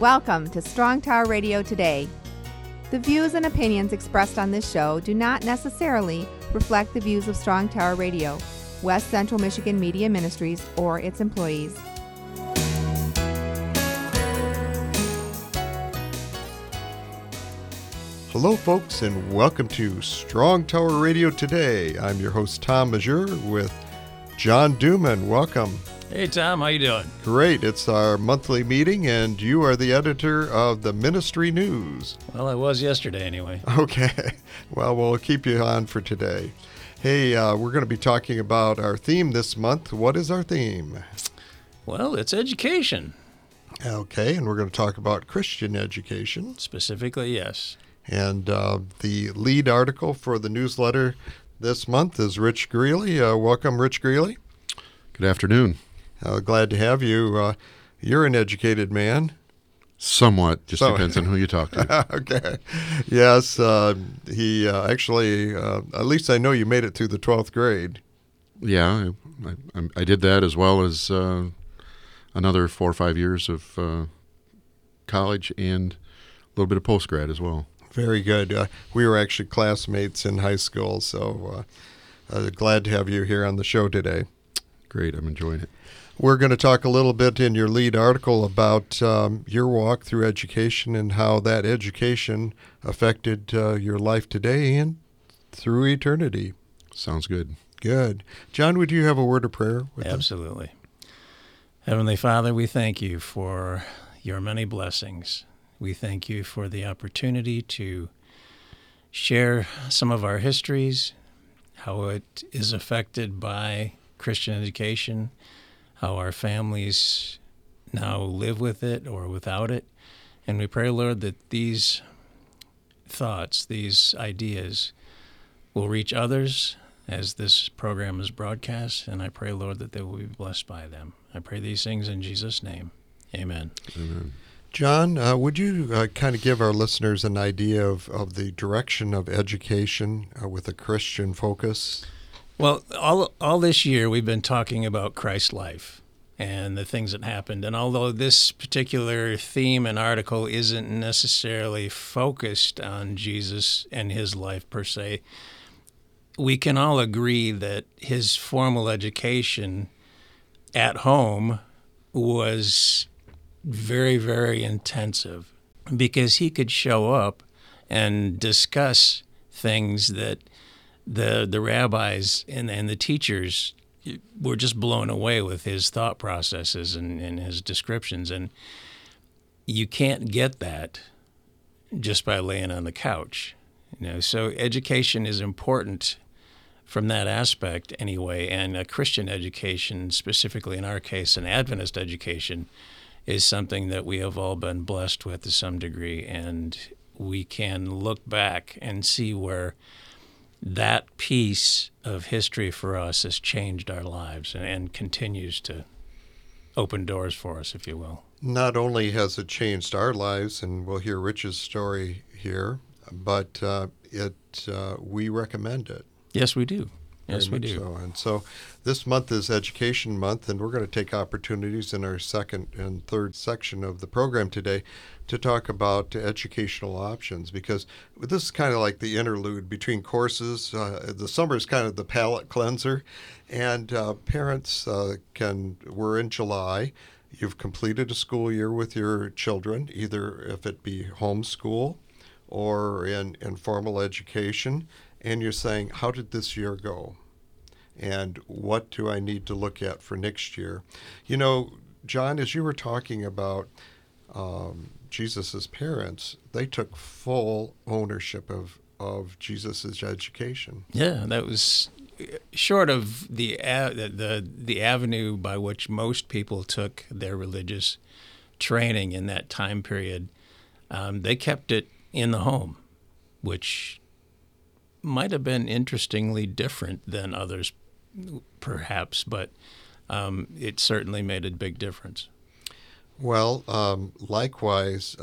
Welcome to Strong Tower Radio Today. The views and opinions expressed on this show do not necessarily reflect the views of Strong Tower Radio, West Central Michigan Media Ministries, or its employees. Hello, folks, and welcome to Strong Tower Radio Today. I'm your host, Tom Majeur, with John Duman. Welcome. Hey, Tom. How you doing? Great. It's our monthly meeting, and you are the editor of the Ministry News. Well, I was yesterday, anyway. Okay. Well, we'll keep you on for today. Hey, we're going to be talking about our theme this month. What is our theme? Well, it's education. Okay, and we're going to talk about Christian education. Specifically, yes. And the lead article for the newsletter this month is Rich Greeley. Welcome, Rich Greeley. Good afternoon. Glad to have you. You're an educated man. Somewhat. Just depends on who you talk to. Okay. Yes, he actually, at least I know you made it through the 12th grade. Yeah, I did that as well as another 4 or 5 years of college and a little bit of postgrad as well. Very good. We were actually classmates in high school, so glad to have you here on the show today. Great. I'm enjoying it. We're going to talk a little bit in your lead article about your walk through education and how that education affected your life today and through eternity. Sounds good. Good. John, would you have a word of prayer with us? Absolutely. Heavenly Father, we thank you for your many blessings. We thank you for the opportunity to share some of our histories, how it is affected by Christian education, how our families now live with it or without it. And we pray, Lord, that these thoughts, these ideas will reach others as this program is broadcast. And I pray, Lord, that they will be blessed by them. I pray these things in Jesus' name. Amen. Amen. John, would you kind of give our listeners an idea of the direction of education with a Christian focus? Well, all this year we've been talking about Christ's life and the things that happened. And although this particular theme and article isn't necessarily focused on Jesus and his life per se, we can all agree that his formal education at home was very, very intensive because he could show up and discuss things that the rabbis and the teachers were just blown away with his thought processes and his descriptions. And you can't get that just by laying on the couch. So education is important from that aspect anyway, and a Christian education, specifically in our case, an Adventist education, is something that we have all been blessed with to some degree, and we can look back and see where that piece of history for us has changed our lives and continues to open doors for us, if you will. Not only has it changed our lives, and we'll hear Rich's story here, but we recommend it. Yes, we do. Yes, we do. So. And so this month is Education Month, and we're going to take opportunities in our second and third section of the program today to talk about educational options, because this is kind of like the interlude between courses. The summer is kind of the palate cleanser, and parents we're in July. You've completed a school year with your children, either if it be homeschool or in formal education, and you're saying, how did this year go? And what do I need to look at for next year? You know, John, as you were talking about Jesus' parents, they took full ownership of Jesus' education. Yeah, that was short of the avenue by which most people took their religious training in that time period. They kept it in the home, which might have been interestingly different than others, perhaps, but it certainly made a big difference. Well, likewise,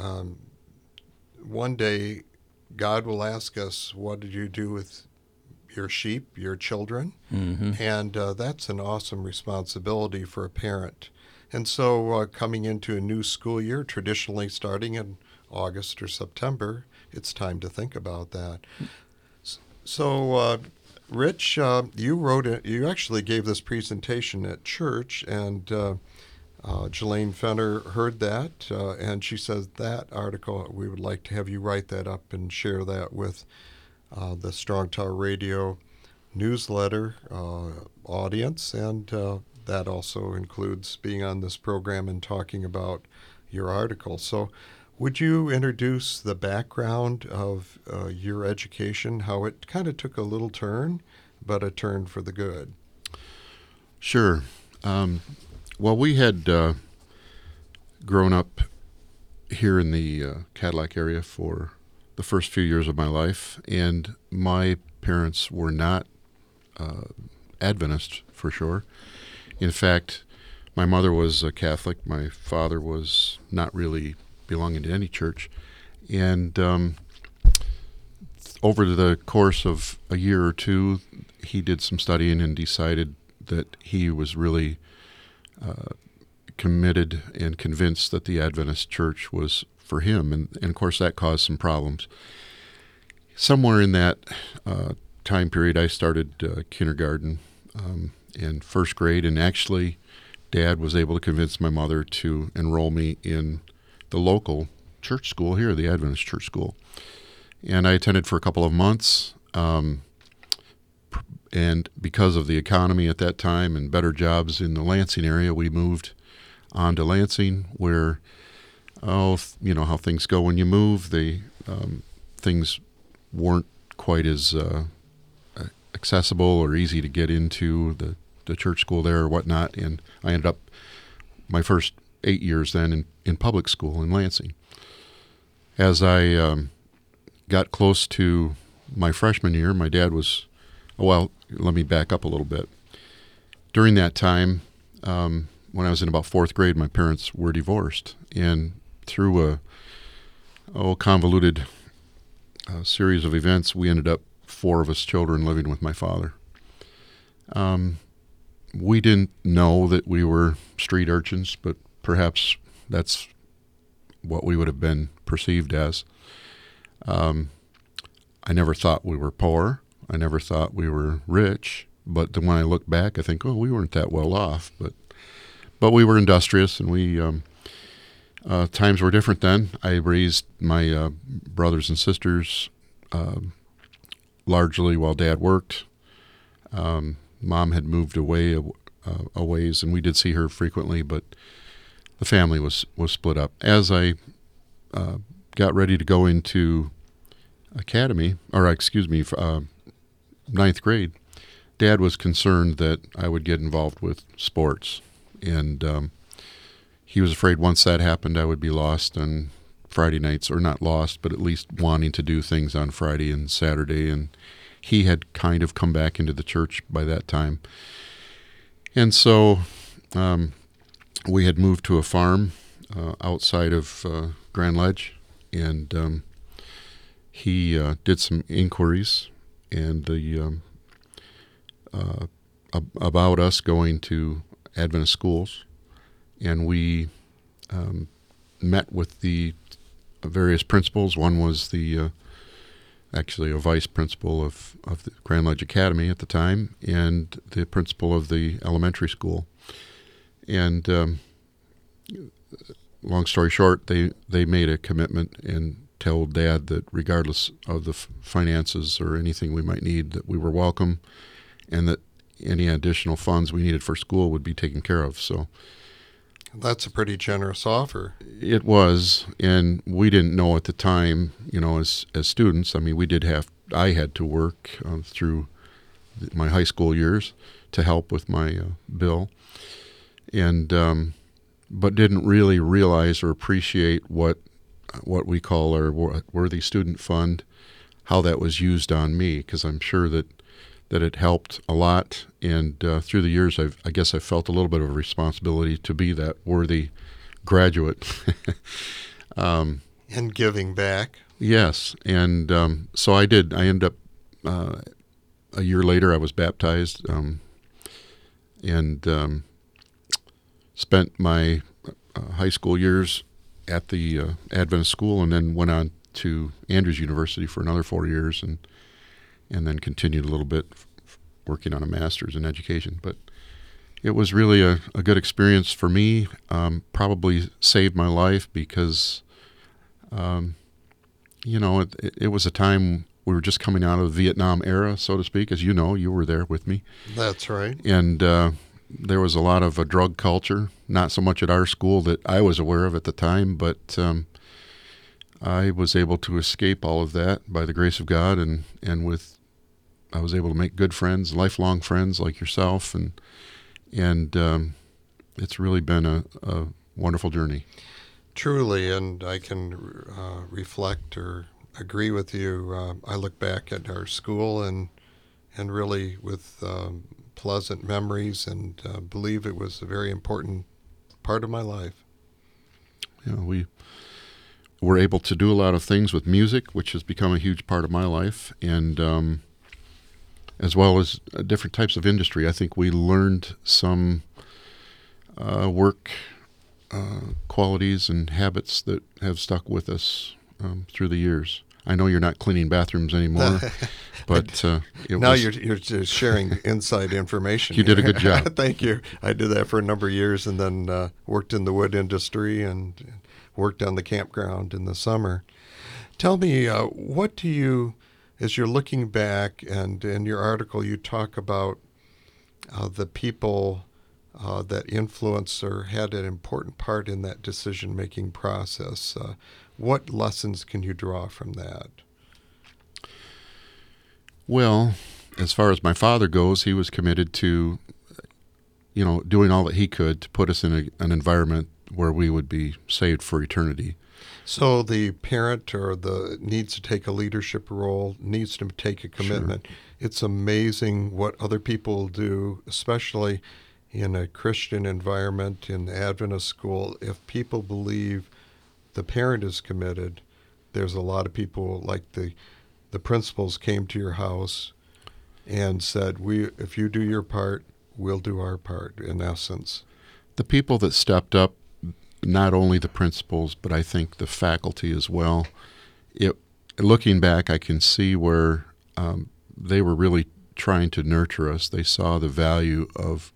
one day God will ask us, what did you do with your sheep, your children? Mm-hmm. And that's an awesome responsibility for a parent. And so coming into a new school year, traditionally starting in August or September, it's time to think about that. So, Rich, you actually gave this presentation at church, and Jelaine Fenner heard that, and she says that article, we would like to have you write that up and share that with the Strong Tower Radio newsletter audience, and that also includes being on this program and talking about your article. So would you introduce the background of your education, how it kind of took a little turn, but a turn for the good? Sure. Well, we had grown up here in the Cadillac area for the first few years of my life, and my parents were not Adventist for sure. In fact, my mother was a Catholic. My father was not really belonging to any church. And over the course of a year or two, he did some studying and decided that he was really committed and convinced that the Adventist church was for him. And of course, that caused some problems. Somewhere in that time period, I started kindergarten and first grade, and actually, Dad was able to convince my mother to enroll me in the local church school here, the Adventist church school. And I attended for a couple of months, and because of the economy at that time and better jobs in the Lansing area, we moved on to Lansing, where, you know how things go when you move. Things weren't quite as accessible or easy to get into the church school there or whatnot, and I ended up my first 8 years then in public school in Lansing. As I got close to my freshman year, my dad was, well, let me back up a little bit. During that time, when I was in about fourth grade, my parents were divorced, and through a convoluted series of events, we ended up 4 of us children living with my father. We didn't know that we were street urchins, but perhaps that's what we would have been perceived as. I never thought we were poor. I never thought we were rich. But then when I look back, I think, we weren't that well off. But we were industrious, and we times were different then. I raised my brothers and sisters largely while Dad worked. Mom had moved away a ways, and we did see her frequently, but the family was split up. As I got ready to go into ninth grade, Dad was concerned that I would get involved with sports, and he was afraid once that happened, I would be lost on Friday nights, or not lost, but at least wanting to do things on Friday and Saturday, and he had kind of come back into the church by that time. And so we had moved to a farm outside of Grand Ledge, and he did some inquiries and about us going to Adventist schools, and we met with the various principals. One was actually a vice principal of the Grand Ledge Academy at the time, and the principal of the elementary school. And long story short, they made a commitment and told Dad that regardless of the finances or anything we might need, that we were welcome, and that any additional funds we needed for school would be taken care of. So that's a pretty generous offer. It was, and we didn't know at the time, as students. I mean, I had to work through my high school years to help with my bill, and but didn't really realize or appreciate what we call our Worthy Student Fund, how that was used on me, because I'm sure that it helped a lot. And through the years, I guess I felt a little bit of a responsibility to be that worthy graduate. And giving back. Yes. And so I did. I ended up, a year later, I was baptized. And spent my high school years at the Adventist school, and then went on to Andrews University for another 4 years, and then continued a little bit working on a master's in education. But it was really a good experience for me. Probably saved my life because, it was a time we were just coming out of the Vietnam era, so to speak. As you know, you were there with me. That's right. And there was a lot of a drug culture, not so much at our school that I was aware of at the time, but I was able to escape all of that by the grace of God, and I was able to make good friends, lifelong friends like yourself, and it's really been a wonderful journey. Truly, and I can reflect or agree with you. I look back at our school and really with pleasant memories, and believe it was a very important part of my life. We were able to do a lot of things with music, which has become a huge part of my life, and as well as different types of industry. I think we learned some work qualities and habits that have stuck with us through the years. I know you're not cleaning bathrooms anymore, but You're just sharing inside information. You did a good job. Thank you. I did that for a number of years, and then worked in the wood industry and worked on the campground in the summer. Tell me, what do you, as you're looking back, and in your article you talk about the people that influenced or had an important part in that decision-making process. What lessons can you draw from that? Well, as far as my father goes, he was committed to, doing all that he could to put us in an environment where we would be saved for eternity. So the parent needs to take a leadership role, needs to take a commitment. Sure. It's amazing what other people do, especially in a Christian environment, in Adventist school. If people believe the parent is committed, there's a lot of people, like the principals came to your house and said, if you do your part, we'll do our part, in essence. The people that stepped up, not only the principals, but I think the faculty as well. Looking back, I can see where they were really trying to nurture us. They saw the value of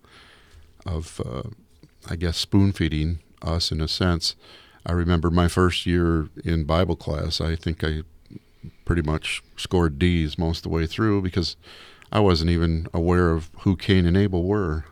spoon feeding us in a sense. I remember my first year in Bible class, I think I pretty much scored D's most of the way through because I wasn't even aware of who Cain and Abel were.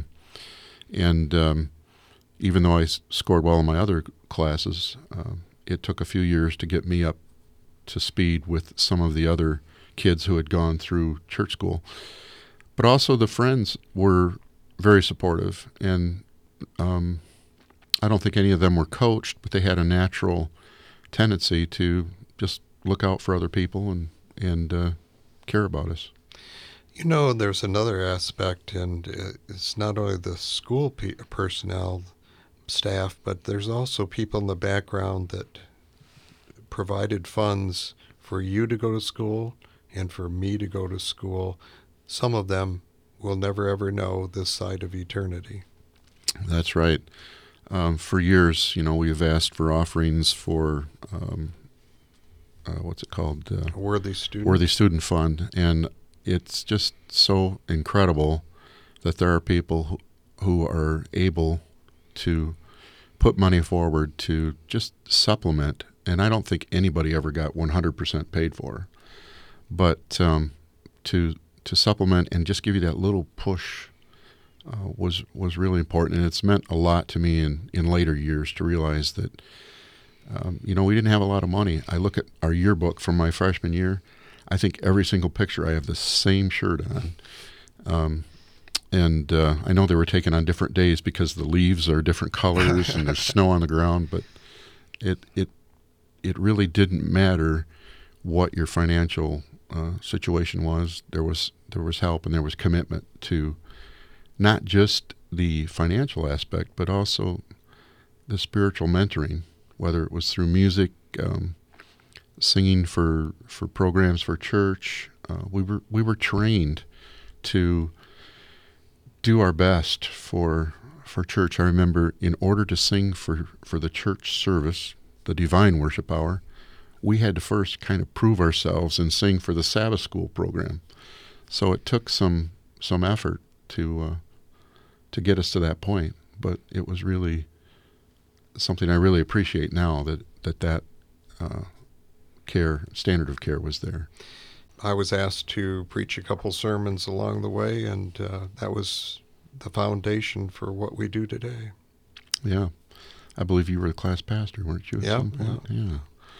Even though I scored well in my other classes, it took a few years to get me up to speed with some of the other kids who had gone through church school. But also the friends were very supportive, and I don't think any of them were coached, but they had a natural tendency to just look out for other people and care about us. There's another aspect, and it's not only the school personnel, staff, but there's also people in the background that provided funds for you to go to school and for me to go to school. Some of them will never ever know this side of eternity. That's right. For years, we've asked for offerings for what's it called? Worthy Student. Worthy Student Fund, and it's just so incredible that there are people who are able to put money forward to just supplement, and I don't think anybody ever got 100% paid for, but to supplement and just give you that little push was really important, and it's meant a lot to me in later years to realize that we didn't have a lot of money. I look at our yearbook from my freshman year. I think every single picture I have the same shirt on. And I know they were taken on different days because the leaves are different colors and there's snow on the ground, but it really didn't matter what your financial situation was. There was help, and there was commitment to not just the financial aspect, but also the spiritual mentoring, whether it was through music, singing for programs for church. We were trained to do our best for for church, I remember in order to sing for the church service, the divine worship hour, we had to first kind of prove ourselves and sing for the Sabbath school program. So it took some effort to get us to that point, but it was really something I really appreciate now that standard of care was there. I was asked to preach a couple sermons along the way, and that was the foundation for what we do today. Yeah. I believe you were the class pastor, weren't you? At some point? Yeah.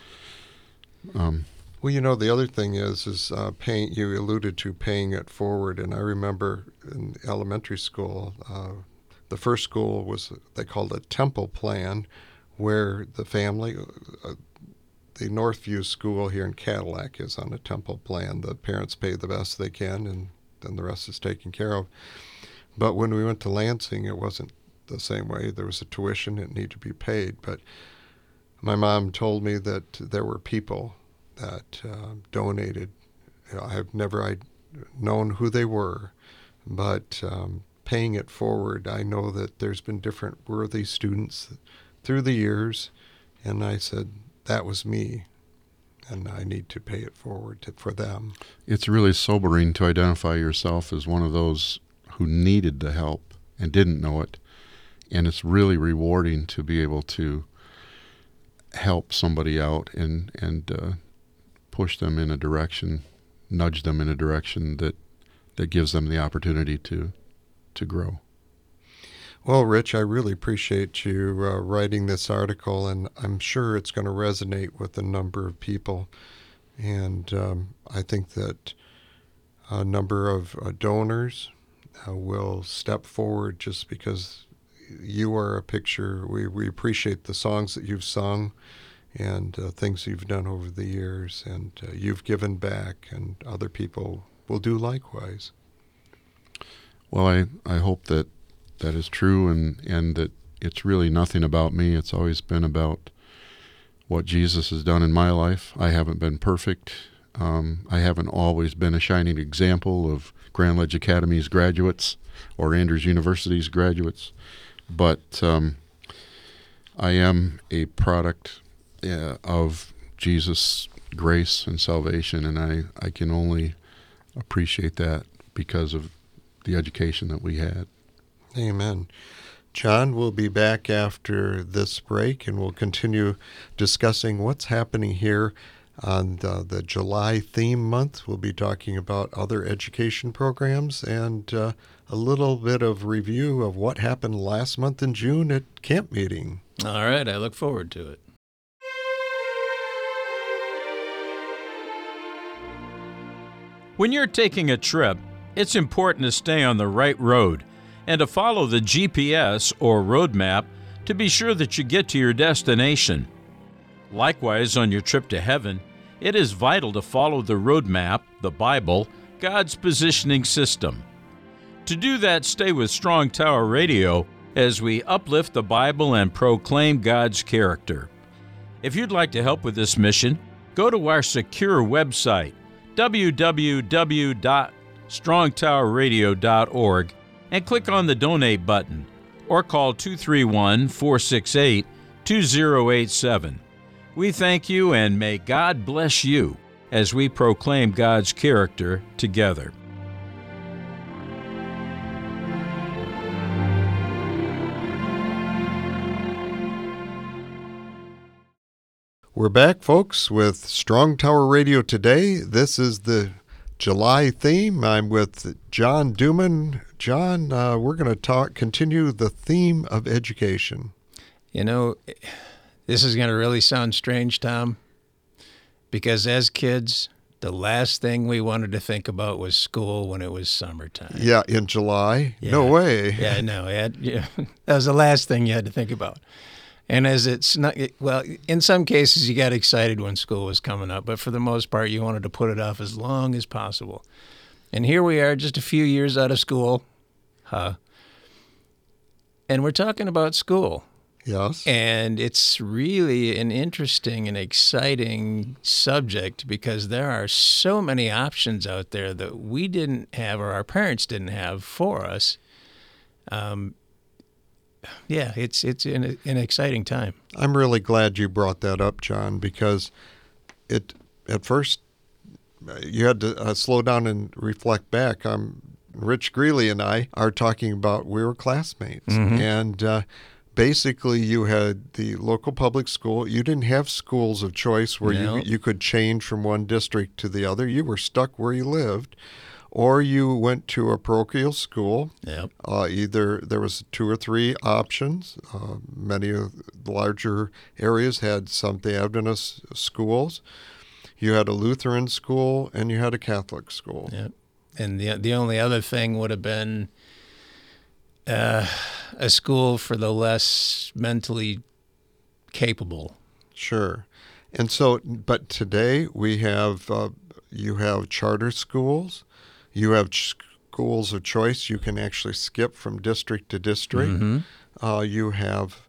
Well, the other thing is paying. You alluded to paying it forward, and I remember in elementary school, the first school was, they called a temple plan, where the family, the Northview School here in Cadillac is on a temple plan. The parents pay the best they can, and then the rest is taken care of. But when we went to Lansing, it wasn't the same way. There was a tuition that needed to be paid. But my mom told me that there were people that donated. I've never known who they were, but paying it forward, I know that there's been different worthy students through the years, and I said, that was me, and I need to pay it forward for them. It's really sobering to identify yourself as one of those who needed the help and didn't know it, and it's really rewarding to be able to help somebody out and push them in a direction, nudge them in a direction that gives them the opportunity to grow. Well, Rich, I really appreciate you writing this article, and I'm sure it's going to resonate with a number of people. And I think that a number of donors will step forward just because you are a picture. We appreciate the songs that you've sung and things you've done over the years, and you've given back, and other people will do likewise. Well, I hope that is true, and that it's really nothing about me. It's always been about what Jesus has done in my life. I haven't been perfect. I haven't always been a shining example of Grand Ledge Academy's graduates or Andrews University's graduates, but I am a product of Jesus' grace and salvation, and I can only appreciate that because of the education that we had. Amen. John, we'll be back after this break, and we'll continue discussing what's happening here on the July theme month. We'll be talking about other education programs and a little bit of review of what happened last month in June at camp meeting. All right, I look forward to it. When you're taking a trip, it's important to stay on the right road and to follow the GPS or road map to be sure that you get to your destination. Likewise, on your trip to heaven, it is vital to follow the road map, the Bible, God's positioning system. To do that, stay with Strong Tower Radio as we uplift the Bible and proclaim God's character. If you'd like to help with this mission, go to our secure website, www.strongtowerradio.org, and click on the Donate button, or call 231-468-2087. We thank you, and may God bless you as we proclaim God's character together. We're back, folks, with Strong Tower Radio today. This is the July theme. I'm with John Duman. John, we're going to continue the theme of education. You know, this is going to really sound strange, Tom, because as kids, the last thing we wanted to think about was school when it was summertime. Yeah, in July? Yeah. No way. Yeah, no. That was the last thing you had to think about. And as it's not, well, in some cases you got excited when school was coming up, but for the most part you wanted to put it off as long as possible. And here we are, just a few years out of school, and we're talking about school. Yes. And it's really an interesting and exciting subject because there are so many options out there that we didn't have or our parents didn't have for us. yeah, it's an exciting time. I'm really glad you brought that up, John, because at first you had to slow down and reflect back. Rich Greeley and I are talking about we were classmates, and basically you had the local public school. You didn't have schools of choice where you could change from one district to the other. You were stuck where you lived. Or you went to a parochial school. Yep. Either there was 2 or 3 options. Many of the larger areas had Seventh-day Adventist schools. You had a Lutheran school, and you had a Catholic school. Yep. And the only other thing would have been a school for the less mentally capable. Sure. And so, but today we have, you have charter schools. You have schools of choice. You can actually skip from district to district. You have,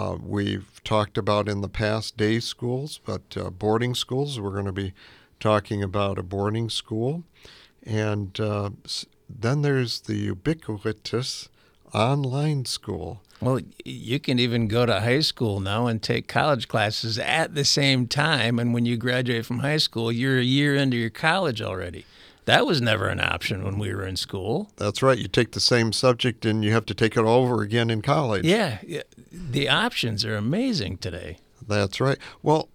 we've talked about in the past day schools, but boarding schools. We're going to be talking about a boarding school. And then there's the ubiquitous online school. Well, you can even go to high school now and take college classes at the same time. And when you graduate from high school, you're a year into your college already. That was never an option when we were in school. That's right. You take the same subject and you have to take it over again in college. Yeah. The options are amazing today. That's right. Well,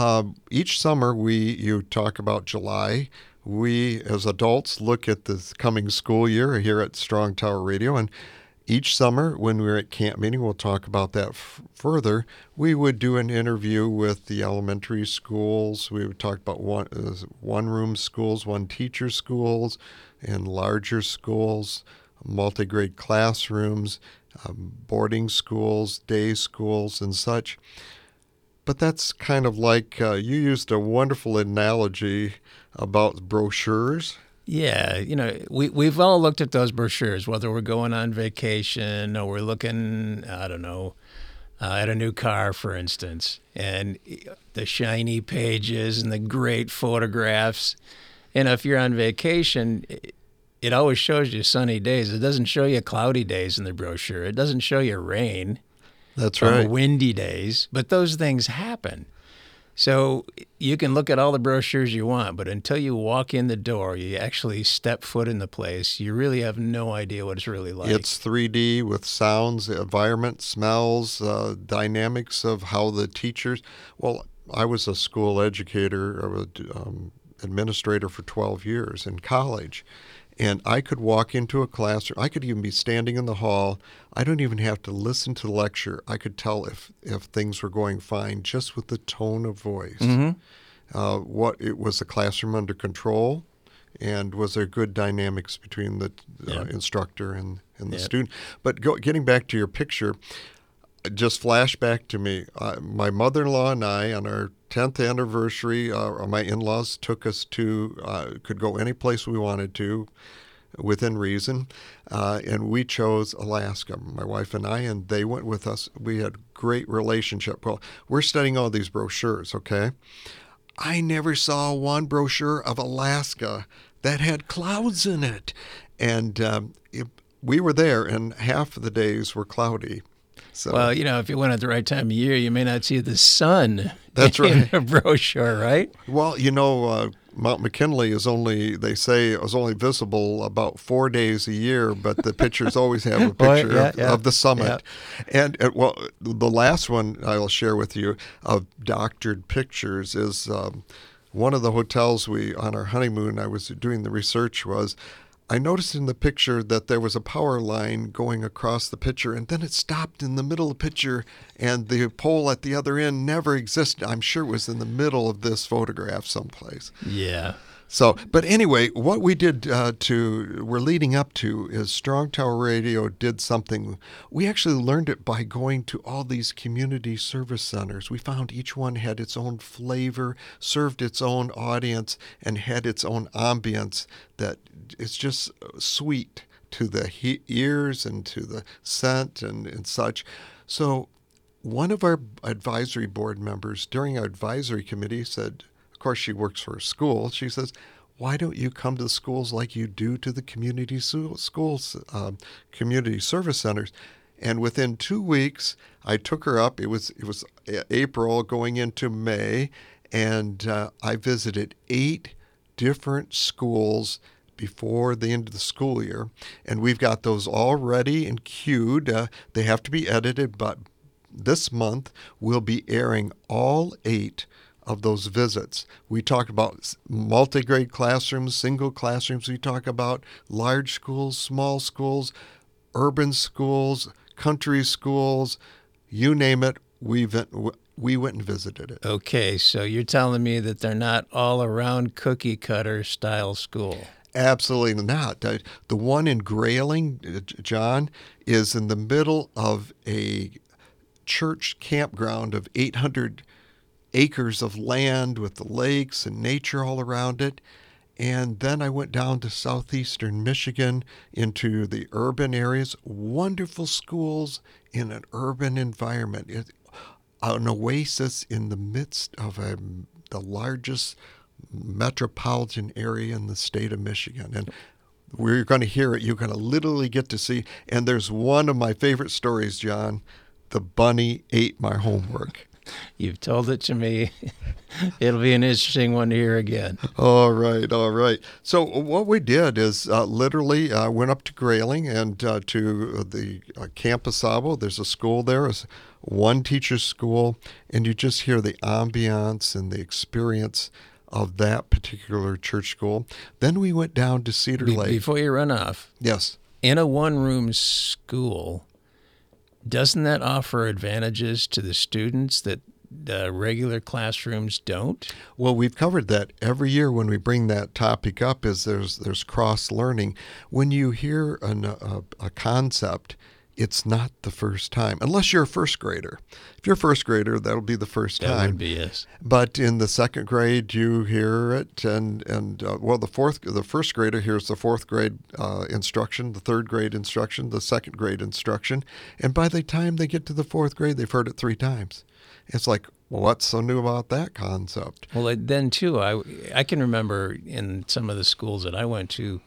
each summer you talk about July. We, as adults, look at the coming school year here at Strong Tower Radio, and each summer when we're at camp meeting, we'll talk about that further. We would do an interview with the elementary schools. We would talk about one-room schools, one-teacher schools, and larger schools, multi-grade classrooms, boarding schools, day schools, and such. But that's kind of like you used a wonderful analogy about brochures. Yeah, we've all looked at those brochures, whether we're going on vacation or we're looking, I don't know, at a new car, for instance, and the shiny pages and the great photographs. And if you're on vacation, it always shows you sunny days. It doesn't show you cloudy days in the brochure. It doesn't show you rain. That's right. Or windy days, but those things happen. So you can look at all the brochures you want, but until you walk in the door, you actually step foot in the place, you really have no idea what it's really like. It's 3D with sounds, environment, smells, dynamics of how the teachers. Well, I was a school educator, administrator for 12 years in college. And I could walk into a classroom. I could even be standing in the hall. I don't even have to listen to the lecture. I could tell if things were going fine just with the tone of voice. Was the classroom under control, and was there good dynamics between the instructor and the student? But getting back to your picture, just flashed back to me. My mother-in-law and I, on our 10th anniversary, my in-laws took us to, could go any place we wanted to within reason, and we chose Alaska, my wife and I, and they went with us. We had a great relationship. Well, we're studying all these brochures, okay? I never saw one brochure of Alaska that had clouds in it. And we were there, and half of the days were cloudy. So, well, if you went at the right time of year, you may not see the sun. That's right. In a brochure, right? Well, Mount McKinley is only visible about 4 days a year, but the pictures always have a picture of the summit. Yeah. And the last one I'll share with you of doctored pictures is one of the hotels on our honeymoon, I was doing the research, I noticed in the picture that there was a power line going across the picture, and then it stopped in the middle of the picture, and the pole at the other end never existed. I'm sure it was in the middle of this photograph someplace. Yeah. So, but anyway, what we did we're leading up to is Strong Tower Radio did something. We actually learned it by going to all these community service centers. We found each one had its own flavor, served its own audience, and had its own ambience that it's just sweet to the ears and to the scent and such. So one of our advisory board members during our advisory committee said, of course, she works for a school. She says, why don't you come to the schools like you do to the community schools, community service centers? And within 2 weeks, I took her up. It was April going into May, and I visited 8 different schools before the end of the school year. And we've got those all ready and queued. They have to be edited, but this month we'll be airing all 8 of those visits. We talk about multi-grade classrooms, single classrooms. We talk about large schools, small schools, urban schools, country schools, you name it. We went and visited it. Okay, so you're telling me that they're not all around cookie cutter style school. Absolutely not. The one in Grayling, John, is in the middle of a church campground of 800 acres of land with the lakes and nature all around it. And then I went down to southeastern Michigan into the urban areas. Wonderful schools in an urban environment. An oasis in the midst of the largest metropolitan area in the state of Michigan. And we're going to hear it. You're going to literally get to see. And there's one of my favorite stories, John. The bunny ate my homework. You've told it to me. It'll be an interesting one to hear again. All right. So what we did is literally went up to Grayling and to the Camp Asabo. There's a school there, it's one teacher school, and you just hear the ambiance and the experience of that particular church school. Then we went down to Cedar Lake. Before you run off, Yes. in a one-room school, doesn't that offer advantages to the students that the regular classrooms don't? Well, we've covered that every year when we bring that topic up. Is there's cross learning. When you hear a concept, it's not the first time, unless you're a first grader. If you're a first grader, that'll be the first time. That would be, yes. But in the second grade, you hear it, and the first grader hears the fourth grade instruction, the third grade instruction, the second grade instruction, and by the time they get to the fourth grade, they've heard it 3 times. It's like, well, what's so new about that concept? Well, then too, I can remember in some of the schools that I went to,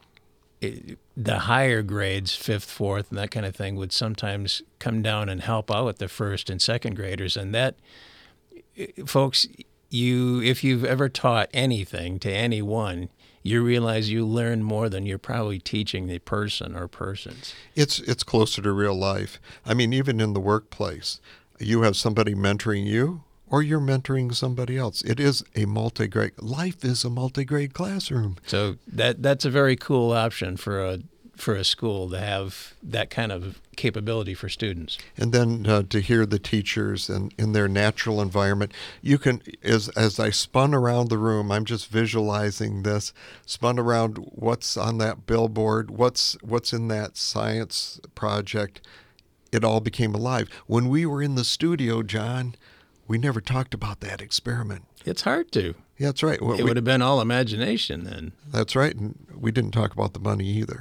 the higher grades, 5th, 4th, and that kind of thing, would sometimes come down and help out with the first and second graders. And that, folks, if you've ever taught anything to anyone, you realize you learn more than you're probably teaching the person or persons. It's closer to real life. I mean, even in the workplace, you have somebody mentoring you, or you're mentoring somebody else. It is a multi-grade. Life is a multi-grade classroom. So that's a very cool option for a school to have that kind of capability for students. And then to hear the teachers and in their natural environment, you can, as I spun around the room, I'm just visualizing this, spun around what's on that billboard, what's in that science project. It all became alive. When we were in the studio, John, we never talked about that experiment. It's hard to. Yeah, that's right. It would have been all imagination then. That's right. And we didn't talk about the bunny either.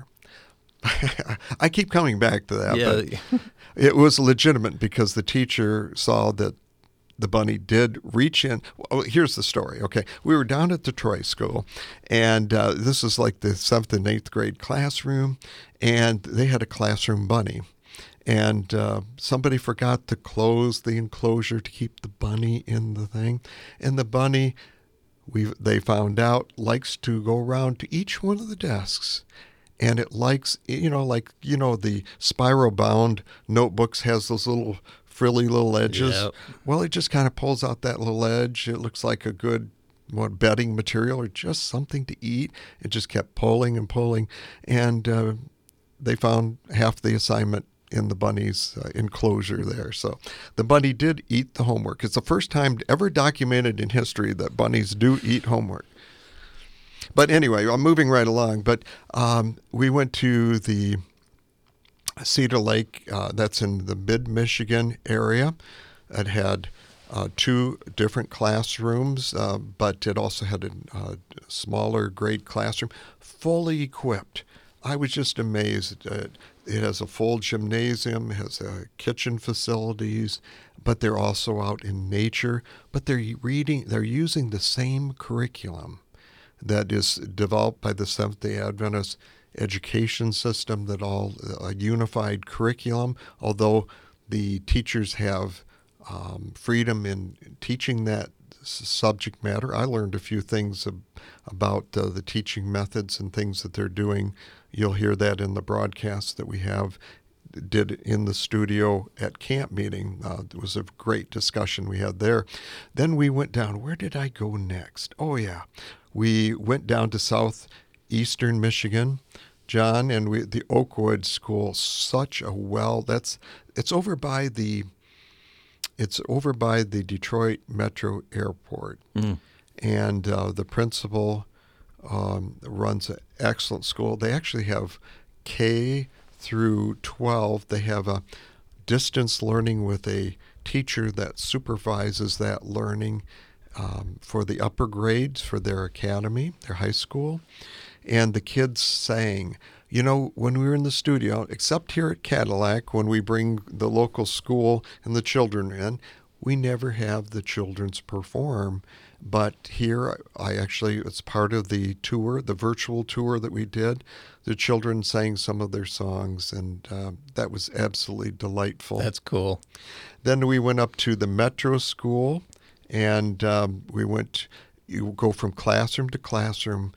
I keep coming back to that. Yeah. But it was legitimate because the teacher saw that the bunny did reach in. Well, here's the story. Okay. We were down at the Troy School, and this is like the 7th and 8th grade classroom, and they had a classroom bunny. And somebody forgot to close the enclosure to keep the bunny in the thing. And the bunny, they found out, likes to go around to each one of the desks. And it likes, the spiral-bound notebooks has those little frilly little edges. Yep. Well, it just kind of pulls out that little edge. It looks like a good bedding material or just something to eat. It just kept pulling and pulling. And they found half the assignment in the bunny's enclosure there. So the bunny did eat the homework. It's the first time ever documented in history that bunnies do eat homework. But anyway, I'm moving right along. But we went to the Cedar Lake. That's in the mid-Michigan area. It had 2 different classrooms, but it also had a smaller grade classroom, fully equipped. I was just amazed. It has a full gymnasium, it has kitchen facilities, but they're also out in nature. But they're using the same curriculum that is developed by the Seventh-day Adventist education system, that all a unified curriculum, although the teachers have freedom in teaching that subject matter. I learned a few things about the teaching methods and things that they're doing. You'll hear that in the broadcast that we did in the studio at camp meeting. It was a great discussion we had there. Then we went down. Where did I go next? Oh, yeah. We went down to southeastern Michigan, John, and the Oakwood School. It's over by the Detroit Metro Airport. And the principal runs an excellent school. They actually have K through 12. They have a distance learning with a teacher that supervises that learning for the upper grades for their academy, their high school. And the kids sang. You know, when we were in the studio, except here at Cadillac, when we bring the local school and the children in, we never have the children's perform. But here, it's part of the tour, the virtual tour that we did. The children sang some of their songs, and that was absolutely delightful. That's cool. Then we went up to the Metro School, and you go from classroom to classroom.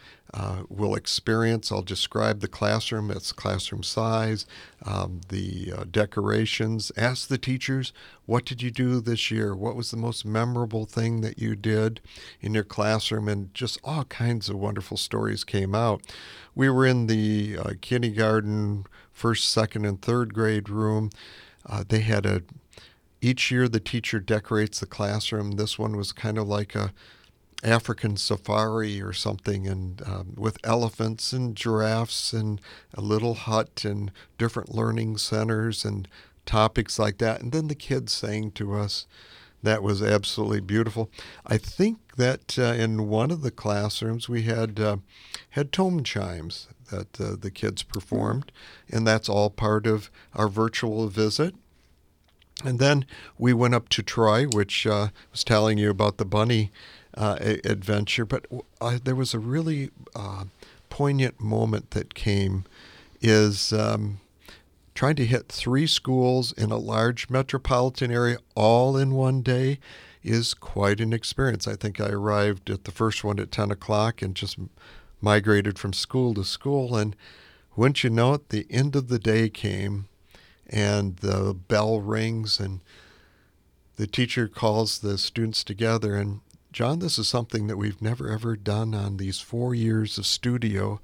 I'll describe the classroom, its classroom size, the decorations. Ask the teachers, what did you do this year? What was the most memorable thing that you did in your classroom? And just all kinds of wonderful stories came out. We were in the kindergarten, first, second, and third grade room. They had each year the teacher decorates the classroom. This one was kind of like a African safari or something, and with elephants and giraffes and a little hut and different learning centers and topics like that. And then the kids sang to us. That was absolutely beautiful. I think that in one of the classrooms we had tone chimes that the kids performed, and that's all part of our virtual visit. And then we went up to Troy, which I was telling you about the bunny adventure, but there was a really poignant moment that came, is trying to hit 3 schools in a large metropolitan area all in one day is quite an experience. I think I arrived at the first one at 10 o'clock and just migrated from school to school, and wouldn't you know it, the end of the day came and the bell rings and the teacher calls the students together. And John, this is something that we've never ever done on these 4 years of studio,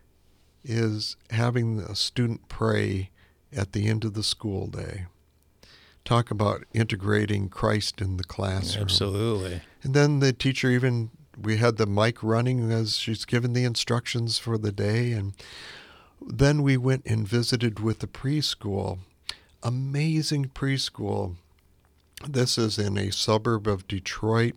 is having a student pray at the end of the school day. Talk about integrating Christ in the classroom. Absolutely. And then the teacher we had the mic running as she's given the instructions for the day. And then we went and visited with the preschool. Amazing preschool. This is in a suburb of Detroit.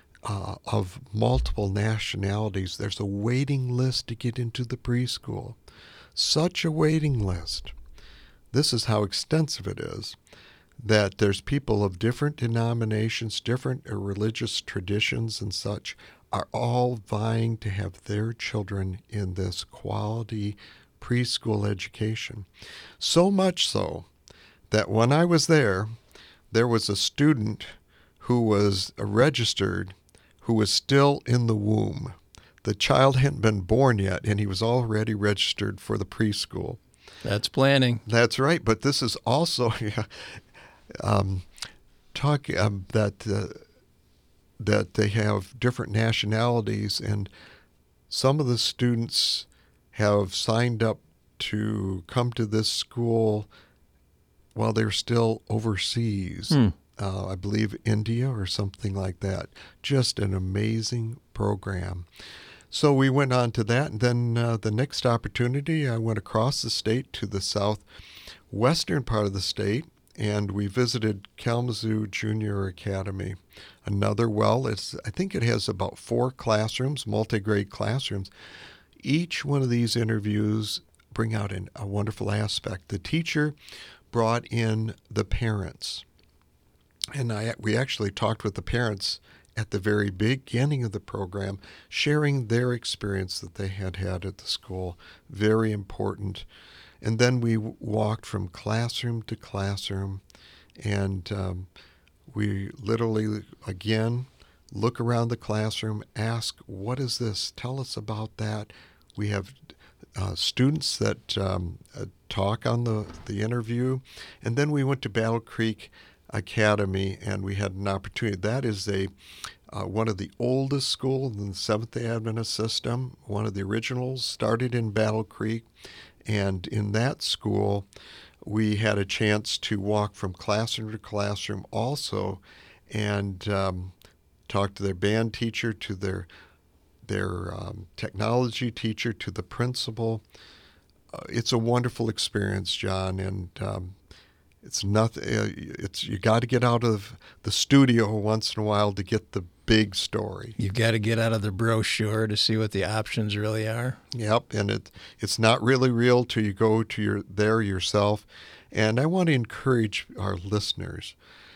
Of multiple nationalities. There's a waiting list to get into the preschool. Such a waiting list. This is how extensive it is, that there's people of different denominations, different religious traditions and such, are all vying to have their children in this quality preschool education. So much so that when I was there was a student who was registered who was still in the womb. The child hadn't been born yet, and he was already registered for the preschool. That's planning. That's right, but this is also talking that they have different nationalities, and some of the students have signed up to come to this school while they're still overseas. I believe India or something like that. Just an amazing program. So we went on to that, and then the next opportunity, I went across the state to the southwestern part of the state, and we visited Kalamazoo Junior Academy. I think it has about 4 classrooms, multi-grade classrooms. Each one of these interviews bring out a wonderful aspect. The teacher brought in the parents. And we actually talked with the parents at the very beginning of the program, sharing their experience that they had at the school. Very important. And then we walked from classroom to classroom, and we literally, again, look around the classroom, ask, what is this? Tell us about that. We have students that talk on the interview. And then we went to Battle Creek Academy, and we had an opportunity. That is one of the oldest schools in the Seventh-day Adventist system, one of the originals, started in Battle Creek. And in that school, we had a chance to walk from classroom to classroom also, and talk to their band teacher, to their technology teacher, to the principal. It's a wonderful experience, John, and it's nothing. You got to get out of the studio once in a while to get the big story. You've got to get out of the brochure to see what the options really are. Yep, and it's not really real till you go to there yourself. And I want to encourage our listeners.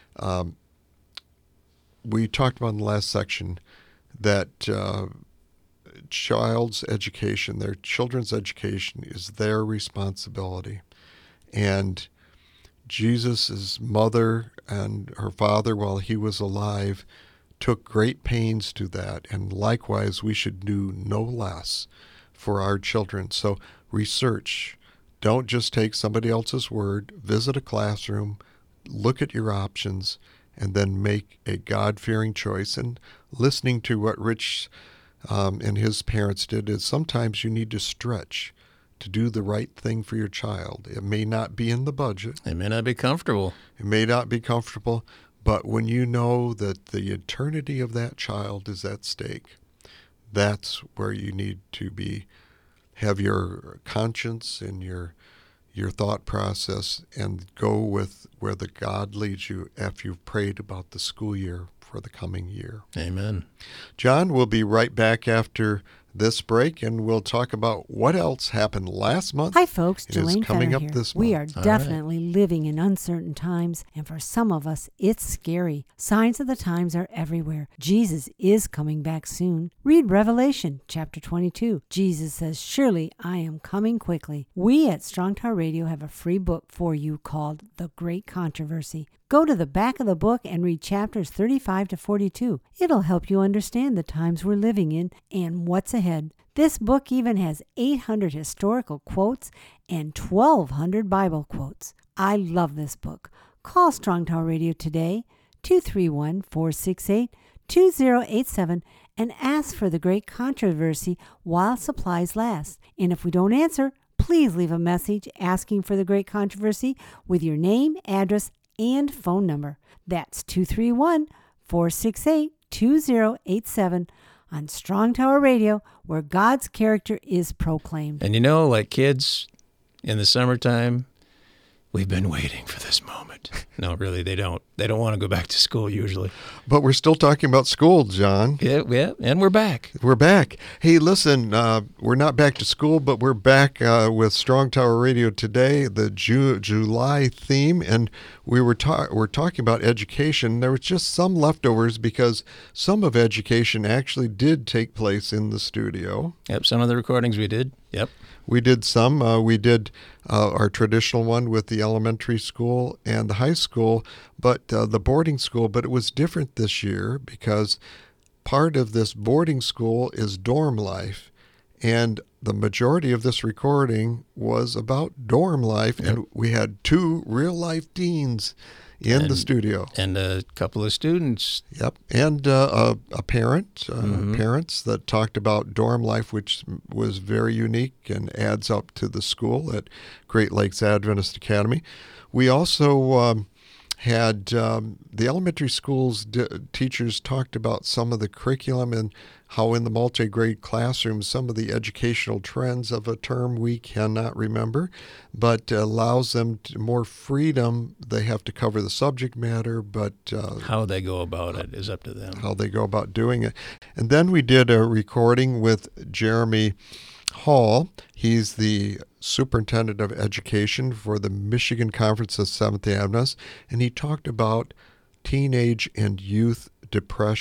We talked about in the last section that child's education, their children's education, is their responsibility. And Jesus' mother and her father, while he was alive, took great pains to that. And likewise, we should do no less for our children. So research. Don't just take somebody else's word. Visit a classroom. Look at your options, and then make a God-fearing choice. And listening to what Rich and his parents did is sometimes you need to stretch to do the right thing for your child. It may not be in the budget. It may not be comfortable. It may not be comfortable, but when you know that the eternity of that child is at stake, that's where you need to have your conscience and your thought process, and go with where the God leads you after you've prayed about the school year for the coming year. Amen. John, we'll be right back after this break, and we'll talk about what else happened last month. Hi, folks. It is Jelaine coming Fenner up here. this We month. are definitely living in uncertain times, and for some of us, it's scary. Signs of the times are everywhere. Jesus is coming back soon. Read Revelation chapter 22. Jesus says, "Surely I am coming quickly." We at Strong Tower Radio have a free book for you called The Great Controversy. Go to the back of the book and read chapters 35 to 42. It'll help you understand the times we're living in and what's ahead. This book even has 800 historical quotes and 1,200 Bible quotes. I love this book. Call Strong Tower Radio today, 231-468-2087, and ask for The Great Controversy while supplies last. And if we don't answer, please leave a message asking for The Great Controversy with your name, address, and phone number. That's 231-468-2087 on Strong Tower Radio, where God's character is proclaimed. And like kids in the summertime, we've been waiting for this moment. No, really, they don't. They don't want to go back to school usually. But we're still talking about school, John. Yeah, and we're back. We're back. Hey, listen, we're not back to school, but we're back with Strong Tower Radio today, the July theme, and we're talking about education. There was just some leftovers because some of education actually did take place in the studio. Yep, some of the recordings we did. Yep. We did some. We did our traditional one with the elementary school and the high school, but the boarding school. But it was different this year because part of this boarding school is dorm life, and the majority of this recording was about dorm life. Yep. And we had two real-life deans in the studio. And a couple of students. Yep. And a parent, parents that talked about dorm life, which was very unique and adds up to the school at Great Lakes Adventist Academy. We also had the elementary schools teachers talked about some of the curriculum and how in the multi-grade classrooms some of the educational trends of a term we cannot remember, but allows them more freedom. They have to cover the subject matter, but how they go about it is up to them. How they go about doing it. And then we did a recording with Jeremy Hall. He's the superintendent of education for the Michigan Conference of Seventh-day Adventists, and he talked about teenage and youth depression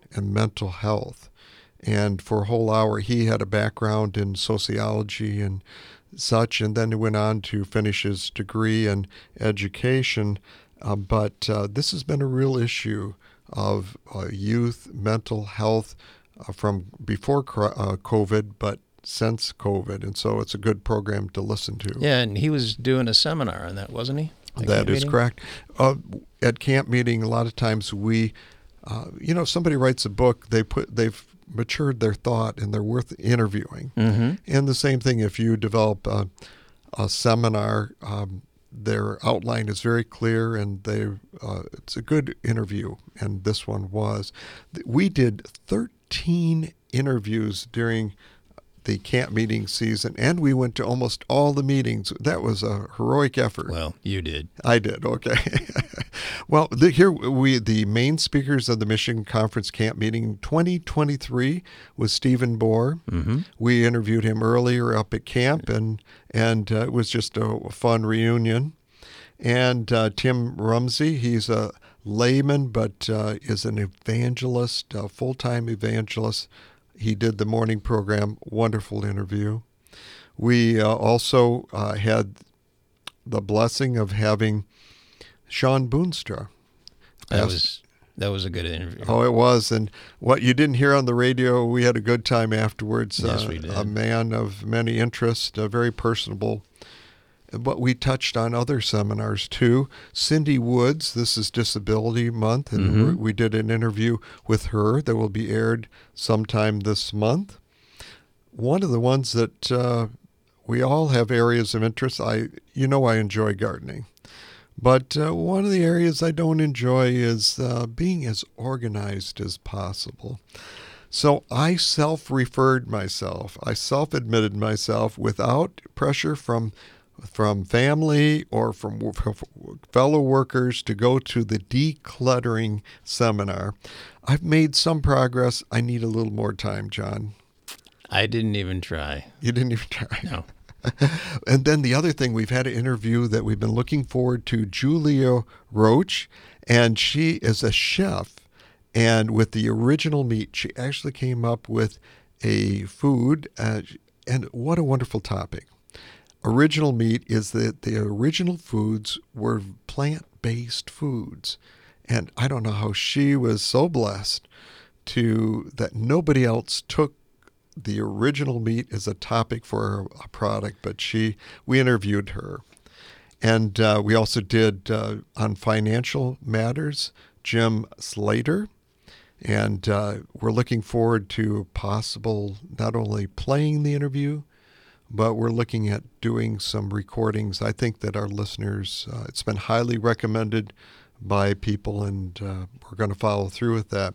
and mental health. And for a whole hour, he had a background in sociology and such, and then he went on to finish his degree in education. But this has been a real issue of youth mental health from before COVID, but since COVID. And so it's a good program to listen to. Yeah, and he was doing a seminar on that, wasn't he? That is correct. At camp meeting, a lot of times we, somebody writes a book, they've matured their thought and they're worth interviewing. Mm-hmm. And the same thing if you develop a seminar, their outline is very clear and it's a good interview, and this one was. We did 13 interviews during the camp meeting season, and we went to almost all the meetings. That was a heroic effort. Well, you did. I did, okay. Well, the main speakers of the Michigan Conference Camp Meeting 2023 was Stephen Bohr. Mm-hmm. We interviewed him earlier up at camp, and it was just a fun reunion. And Tim Rumsey, he's a layman, but is an evangelist, a full-time evangelist. He did the morning program, wonderful interview. We also had the blessing of having Sean Boonstra. That was a good interview. Oh, it was. And what you didn't hear on the radio, we had a good time afterwards. Yes, we did. A man of many interests, very personable. But we touched on other seminars too. Cindy Woods, this is Disability Month, and we did an interview with her that will be aired sometime this month. One of the ones that we all have areas of interest. I enjoy gardening. But one of the areas I don't enjoy is being as organized as possible. So I self-referred myself. I self-admitted myself without pressure from family or from fellow workers to go to the decluttering seminar. I've made some progress. I need a little more time, John. I didn't even try. You didn't even try? No. And then the other thing, we've had an interview that we've been looking forward to, Julia Roach, and she is a chef. And with the original meat, she actually came up with a food, and what a wonderful topic. Original meat is that the original foods were plant-based foods. And I don't know how she was so blessed that nobody else took the original meat as a topic for a product, but we interviewed her. And we also did on financial matters, Jim Slater. And we're looking forward to possible not only playing the interview, but we're looking at doing some recordings. I think that our listeners, it's been highly recommended by people, and we're going to follow through with that.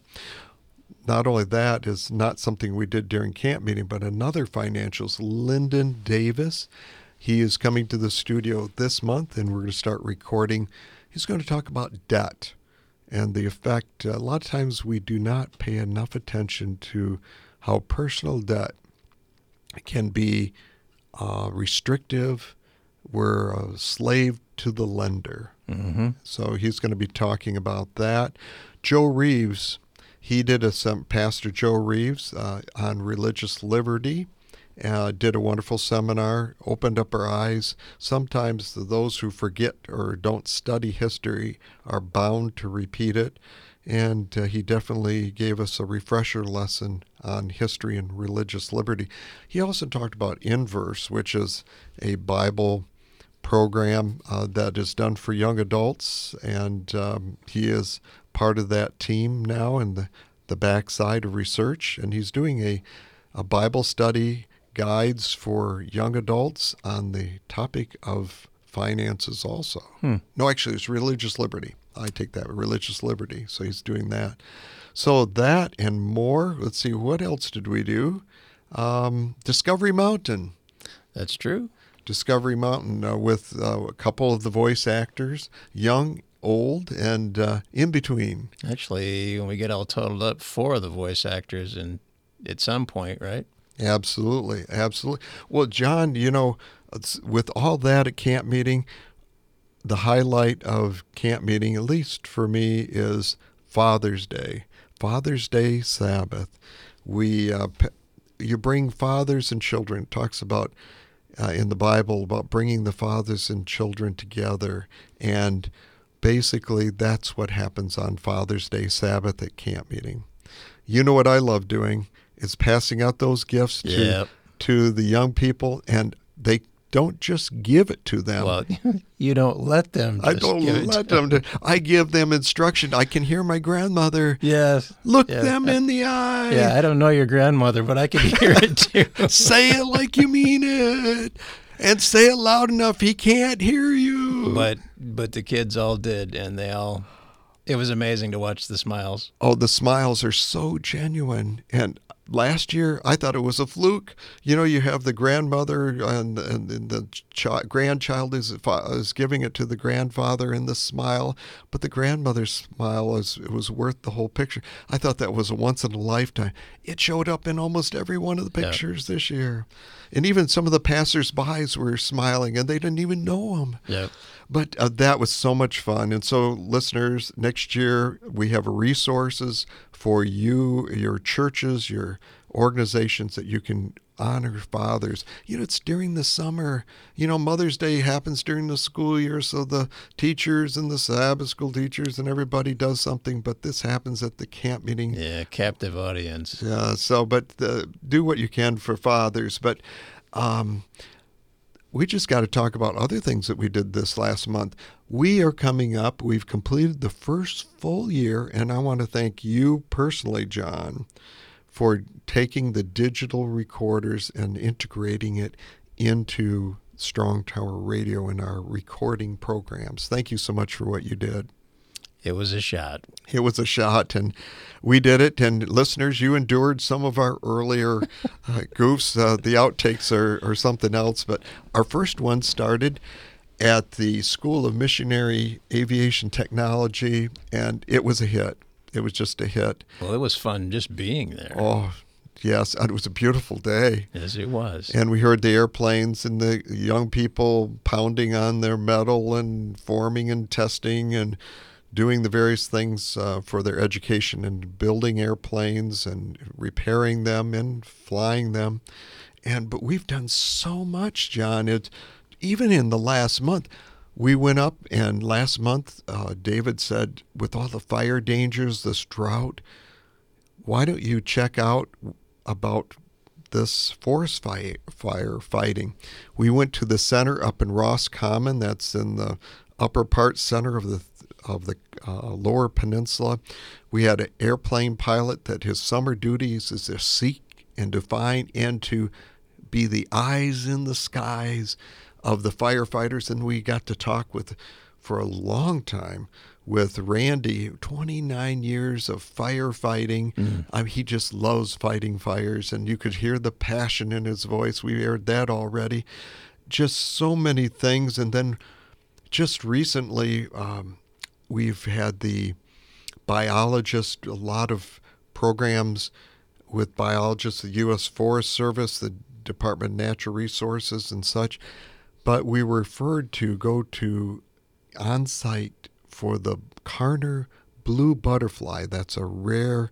Not only that is not something we did during camp meeting, but another financials, Lyndon Davis. He is coming to the studio this month, and we're going to start recording. He's going to talk about debt and the effect. A lot of times we do not pay enough attention to how personal debt can be restrictive. We're a slave to the lender. Mm-hmm. So he's going to be talking about that. Joe Reeves, he did Pastor Joe Reeves on religious liberty, did a wonderful seminar, opened up our eyes. Sometimes those who forget or don't study history are bound to repeat it. And he definitely gave us a refresher lesson on history and religious liberty. He also talked about Inverse, which is a Bible program that is done for young adults, and he is part of that team now in the backside of research, and he's doing a Bible study guides for young adults on the topic of finances also. No, actually, it's religious liberty. I take that, religious liberty. So he's doing that. So that and more. Let's see, what else did we do? Discovery Mountain. That's true. Discovery Mountain with a couple of the voice actors, young, old, and in between. Actually, when we get all totaled up, 4 of the voice actors at some point, right? Absolutely, absolutely. Well, John, with all that at camp meeting, the highlight of camp meeting, at least for me, is Father's Day. Father's Day Sabbath. You bring fathers and children. It talks about in the Bible about bringing the fathers and children together, and basically that's what happens on Father's Day Sabbath at camp meeting. You know what I love doing is passing out those gifts to the young people, and they don't just give it to them. Well, you don't let them just I don't let them. I give them instruction. I can hear my grandmother. Yes. Look them in the eye. Yeah, I don't know your grandmother, but I can hear it too. Say it like you mean it. And say it loud enough he can't hear you. But the kids all did, and it was amazing to watch the smiles. Oh, the smiles are so genuine. And last year, I thought it was a fluke. You know, you have the grandmother and the grandchild is giving it to the grandfather in the smile, but the grandmother's smile was worth the whole picture. I thought that was a once in a lifetime. It showed up in almost every one of the pictures this year. And even some of the passers-by were smiling, and they didn't even know them. Yep. But that was so much fun. And so, listeners, next year we have resources for you, your churches, your organizations that you can honor fathers. You know, it's during the summer. You know, Mother's Day happens during the school year, so the teachers and the Sabbath school teachers and everybody does something, but this happens at the camp meeting. Yeah, captive audience. Yeah, but do what you can for fathers. But we just got to talk about other things that we did this last month. We are coming up. We've completed the first full year, and I want to thank you personally, John, for taking the digital recorders and integrating it into Strong Tower Radio in our recording programs. Thank you so much for what you did. It was a shot. It was a shot, and we did it. And listeners, you endured some of our earlier goofs. The outtakes are something else. But our first one started at the School of Missionary Aviation Technology, and it was a hit. It was just a hit. Well, it was fun just being there. Oh, yes. And it was a beautiful day. Yes, it was. And we heard the airplanes and the young people pounding on their metal and forming and testing and doing the various things for their education and building airplanes and repairing them and flying them. But we've done so much, John. Even in the last month, we went up, and last month David said, with all the fire dangers, this drought, why don't you check out about this forest fire fighting? We went to the center up in Roscommon. That's in the upper part center of the Lower Peninsula. We had an airplane pilot that his summer duties is to seek and to find and to be the eyes in the skies of the firefighters. And we got to talk for a long time with Randy, 29 years of firefighting. He just loves fighting fires, and you could hear the passion in his voice. We aired that already. Just so many things. And then just recently, we've had the biologist, a lot of programs with biologists, the U.S. Forest Service, the Department of Natural Resources and such. But we were referred to go to on-site for the Karner blue butterfly. That's a rare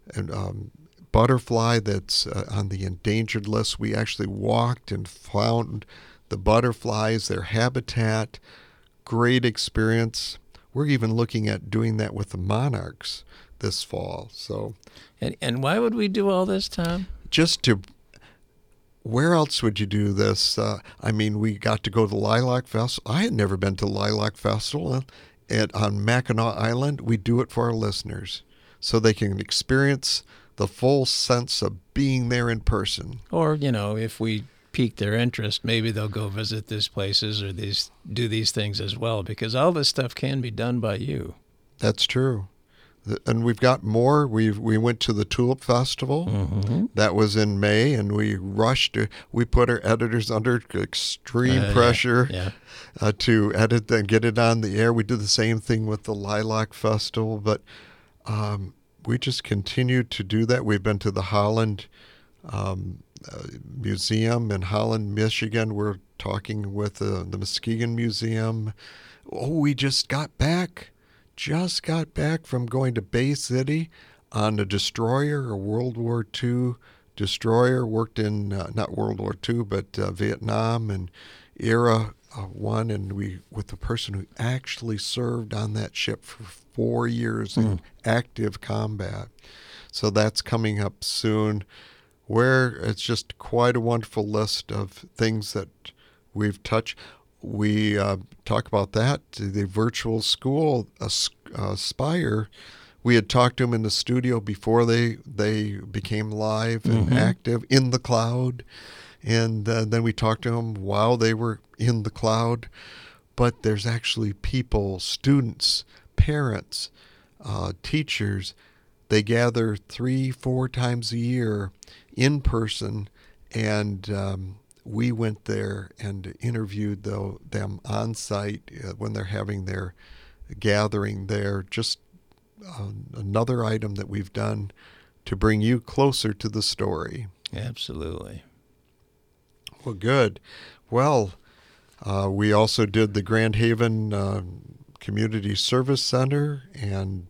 butterfly that's on the endangered list. We actually walked and found the butterflies, their habitat. Great experience. We're even looking at doing that with the monarchs this fall. So, and why would we do all this, Tom? Just to, where else would you do this? We got to go to the Lilac Festival. I had never been to the Lilac Festival on Mackinac Island. We do it for our listeners so they can experience the full sense of being there in person. Or, if we pique their interest, maybe they'll go visit these places or do these things as well, because all this stuff can be done by you. That's true. And we've got more. We went to the Tulip Festival. Mm-hmm. That was in May, and we rushed. We put our editors under extreme pressure to edit and get it on the air. We did the same thing with the Lilac Festival, but we just continued to do that. We've been to the Holland Museum in Holland, Michigan. We're talking with the Muskegon Museum. Oh, we just got back from going to Bay City on a destroyer, a World War II destroyer, worked in, not World War II, but Vietnam and era one, and with the person who actually served on that ship for 4 years in active combat. So that's coming up soon, where it's just quite a wonderful list of things that we've touched. We talk about that, the virtual school, Aspire. We had talked to them in the studio before they became live and active in the cloud. And then we talked to them while they were in the cloud. But there's actually people, students, parents, teachers. They gather 3-4 times a year in person, and we went there and interviewed them on site when they're having their gathering there. Just another item that we've done to bring you closer to the story. Absolutely. Well, good. Well, we also did the Grand Haven Community Service Center, and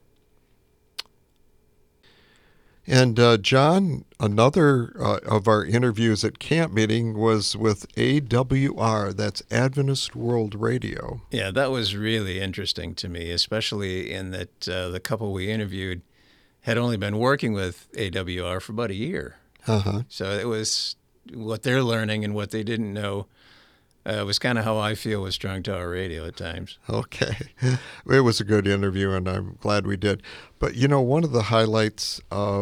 John, another of our interviews at camp meeting was with AWR, that's Adventist World Radio. Yeah, that was really interesting to me, especially in that the couple we interviewed had only been working with AWR for about a year. So it was what they're learning and what they didn't know. Was kind of how I feel with Strong Tower Radio at times. Okay. It was a good interview, and I'm glad we did. But, one of the highlights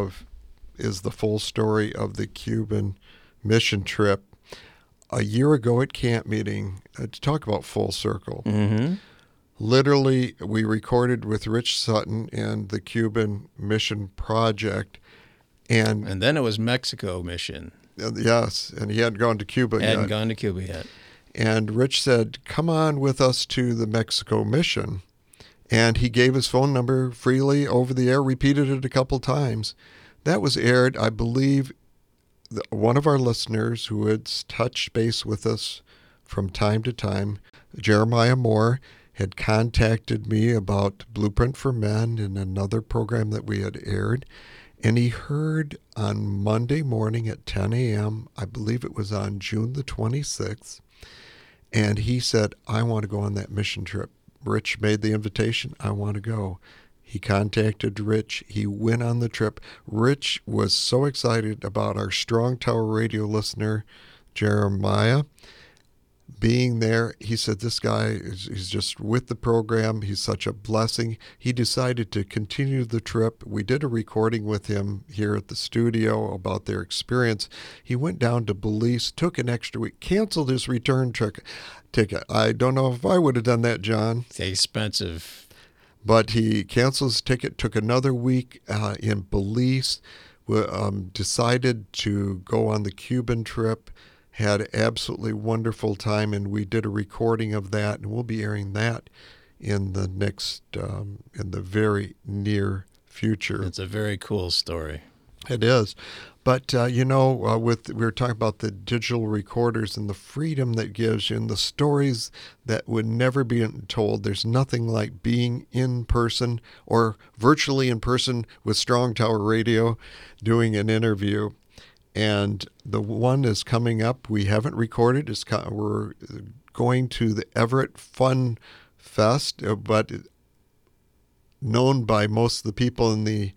is the full story of the Cuban mission trip. A year ago at camp meeting, to talk about full circle, literally we recorded with Rich Sutton and the Cuban Mission Project. And then it was Mexico Mission. Yes, and he hadn't gone to Cuba yet. Hadn't gone to Cuba yet. And Rich said, come on with us to the Mexico mission. And he gave his phone number freely over the air, repeated it a couple times. That was aired, I believe, one of our listeners who had touched base with us from time to time, Jeremiah Moore, had contacted me about Blueprint for Men and another program that we had aired. And he heard on Monday morning at 10 a.m., I believe it was on June the 26th, and he said, I want to go on that mission trip. Rich made the invitation. I want to go. He contacted Rich. He went on the trip. Rich was so excited about our Strong Tower Radio listener, Jeremiah, being there. He said, this guy he's just with the program. He's such a blessing. He decided to continue the trip. We did a recording with him here at the studio about their experience. He went down to Belize, took an extra week, canceled his return ticket. I don't know if I would have done that, John. It's expensive. But he canceled his ticket, took another week in Belize, decided to go on the Cuban trip, had absolutely wonderful time, and we did a recording of that, and we'll be airing that in the very near future. It's a very cool story. It is. But, we were talking about the digital recorders and the freedom that gives you and the stories that would never be told. There's nothing like being in person or virtually in person with Strong Tower Radio doing an interview. And the one is coming up. We haven't recorded. We're going to the Everett Fun Fest, but known by most of the people in the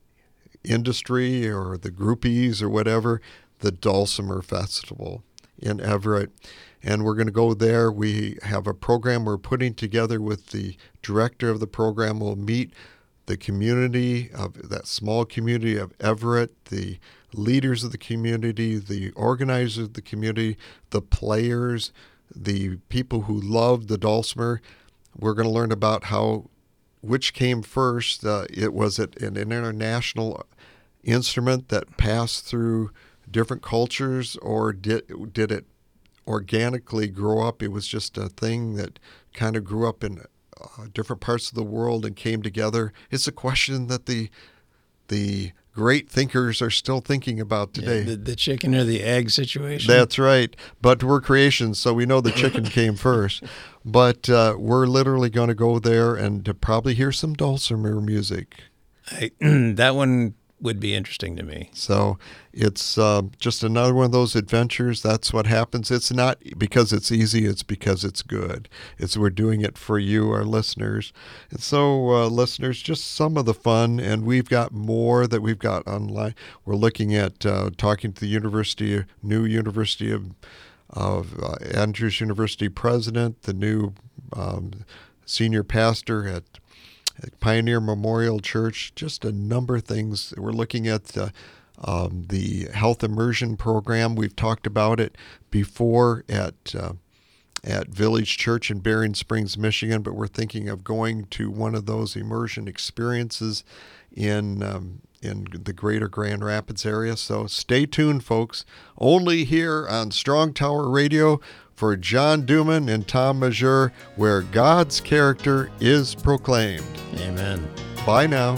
industry or the groupies or whatever, the Dulcimer Festival in Everett. And we're going to go there. We have a program we're putting together with the director of the program. We'll meet the community of that small community of Everett, the leaders of the community, the organizers of the community, the players, the people who love the dulcimer. We're going to learn about which came first. It was an international instrument that passed through different cultures, or did it organically grow up? It was just a thing that kind of grew up in different parts of the world and came together. It's a question that the great thinkers are still thinking about today. Yeah, the chicken or the egg situation. That's right. But we're creations, so we know the chicken came first. But we're literally going to go there and to probably hear some dulcimer music. That one would be interesting to me. So it's just another one of those adventures. That's what happens. It's not because it's easy, it's because it's good. We're doing it for you, our listeners. And so, listeners, just some of the fun, and we've got more that we've got online. We're looking at talking to the new University of Andrews University president, the new senior pastor at Pioneer Memorial Church, just a number of things. We're looking at the health immersion program. We've talked about it before at Village Church in Berrien Springs, Michigan, but we're thinking of going to one of those immersion experiences in the greater Grand Rapids area. So stay tuned, folks. Only here on Strong Tower Radio for John Duman and Tom Majeur, where God's character is proclaimed. Amen. Bye now.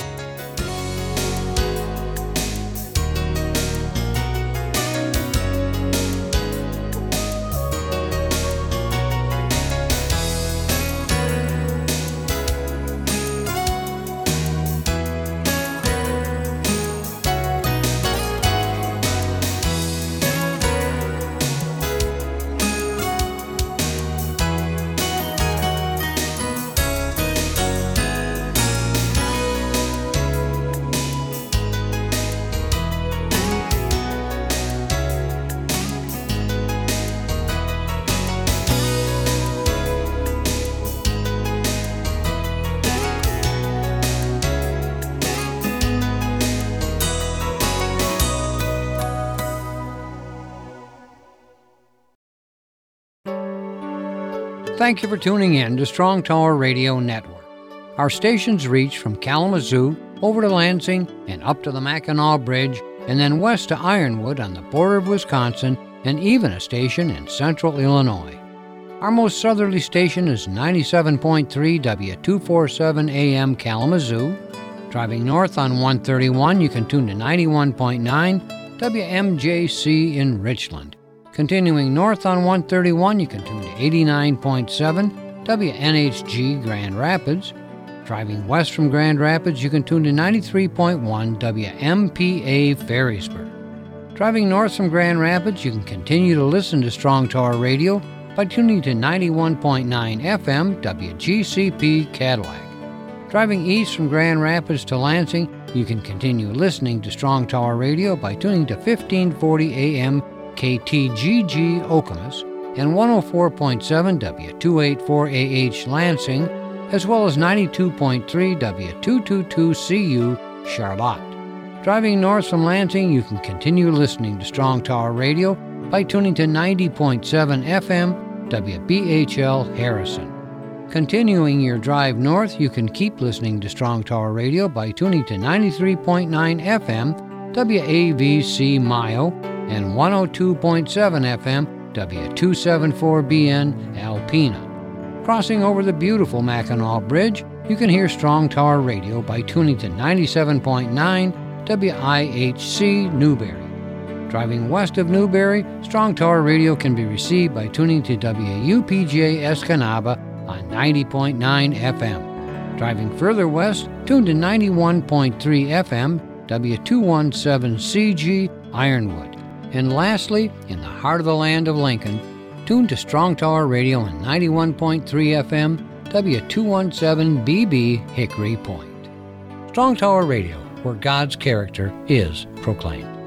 Thank you for tuning in to Strong Tower Radio Network. Our stations reach from Kalamazoo over to Lansing and up to the Mackinac Bridge, and then west to Ironwood on the border of Wisconsin, and even a station in central Illinois. Our most southerly station is 97.3 W247 AM Kalamazoo. Driving north on 131, you can tune to 91.9 WMJC in Richland. Continuing north on 131, you can tune to 89.7 WNHG Grand Rapids. Driving west from Grand Rapids, you can tune to 93.1 WMPA Ferrysburg. Driving north from Grand Rapids, you can continue to listen to Strong Tower Radio by tuning to 91.9 FM WGCP Cadillac. Driving east from Grand Rapids to Lansing, you can continue listening to Strong Tower Radio by tuning to 1540 AM KTGG Okemos and 104.7 W284AH Lansing, as well as 92.3 W222CU Charlotte. Driving north from Lansing, you can continue listening to Strong Tower Radio by tuning to 90.7 FM WBHL Harrison. Continuing your drive north, you can keep listening to Strong Tower Radio by tuning to 93.9 FM WAVC Mayo and 102.7 FM W274BN Alpena. Crossing over the beautiful Mackinac Bridge, you can hear Strong Tower Radio by tuning to 97.9 WIHC Newberry. Driving west of Newberry, Strong Tower Radio can be received by tuning to WUPJ Escanaba on 90.9 FM. Driving further west, tune to 91.3 FM W217CG Ironwood. And lastly, in the heart of the land of Lincoln, tune to Strong Tower Radio on 91.3 FM W217BB Hickory Point. Strong Tower Radio, where God's character is proclaimed.